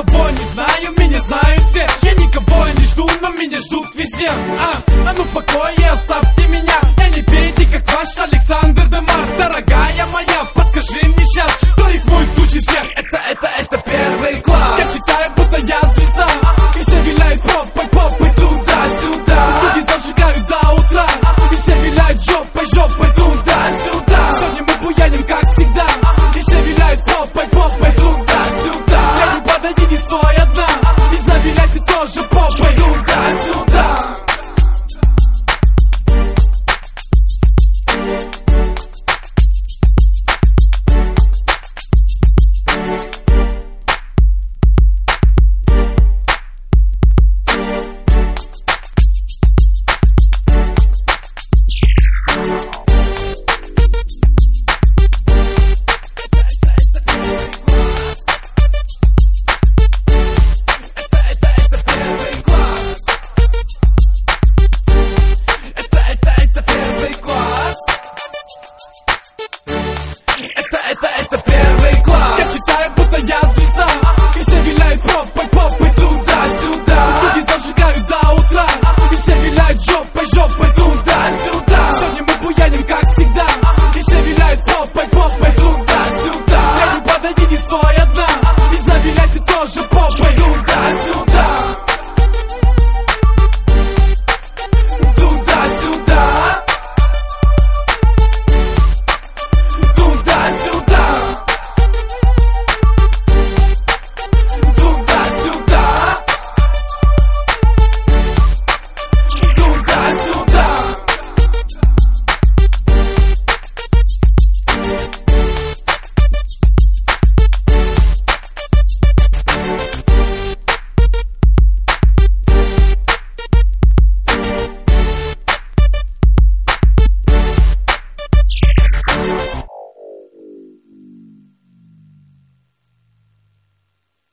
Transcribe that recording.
никого не знаю, меня знают все. Я никого не жду, но меня ждут везде. А ну в покое оставьте меня. Я не пейте, как ваш Александр Демар. Дорогая моя, подскажи мне сейчас, кто рифмует лучше всех? Это первый класс. Я читаю, будто я звезда, и все виляют попой туда-сюда. Люди зажигают до утра, и все виляют жопой туда-сюда. Сегодня мы буяним, как всегда, и все виляют попой туда-сюда. Я не подойди, не стой одна, и завиляй ты тоже попой туда-сюда. Это первый класс. Я читаю, будто я звезда, и все виляют попой туда-сюда. Люди зажигают до утра, и все виляют жопой туда-сюда. Сегодня мы буяним, как всегда, и все виляют попой туда-сюда. Я не подойди, не стой одна, и завиляй ты тоже попой